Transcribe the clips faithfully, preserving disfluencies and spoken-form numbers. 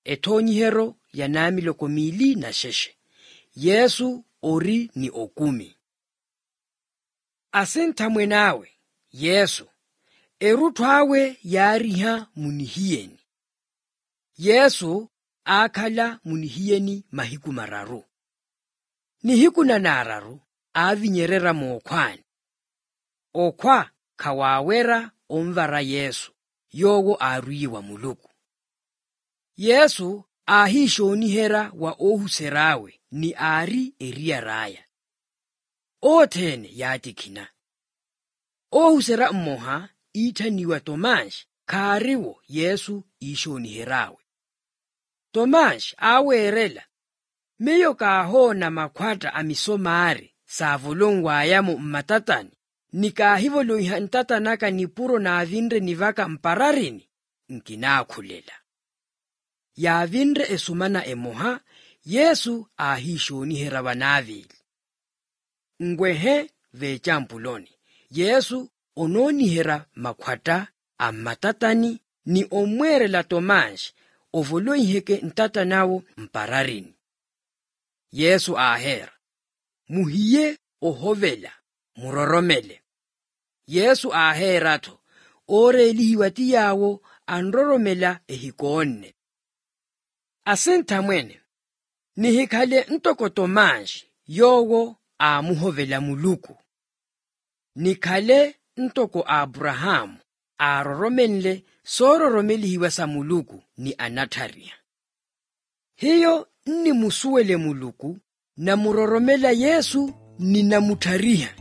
etonyihero ya nami lokomili na sheshe. Yesu ori ni okumi. Asentamwe nawe, Yesu, erutwawe yariha munihiyeni. Yesu akhala munihiyeni mahiku mararu. Nihiku na nararu avinyerera mokwani. Okwa kawawera omvara Yesu, yogo aruyiwa muluku. Yesu ahishonihera wa ohuserawe ni ari eria raya. Otene yatikina. Ohusera mmoha itaniwa Tomash kariwo Yesu ishoniherawe. Tomash awerela. Meyo kahona makwata amisomari savolongwa ayamo mmatatani. Nikahivolo ihantatanaka nipuro na avinre nivaka mpararini. Nkinakhulela. Ya avinre esumana emoha, Yesu ahishonihera wanavili. Ngwehe vechampuloni. Yesu ononihera makwata ammatatani ni omwere la Tomash ovolo iheke ntatanawo mpararini. Yesu ahera. Muhiye ohovela, muroromele. Yesu aherato, ore elihiwati yawo anroromela ehikone. Asentamwene, nihikale ntoko Tomash yogo amuhovela muluku. Nikale ntoko Abrahamu aroromenle sororomeli hiwa sa muluku ni anataria. Hiyo ni musuwele muluku na muroromela Yesu ni namutariha.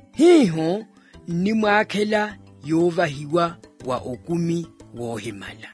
Hiho ni mwakela yova hiwa wa okumi wohimala.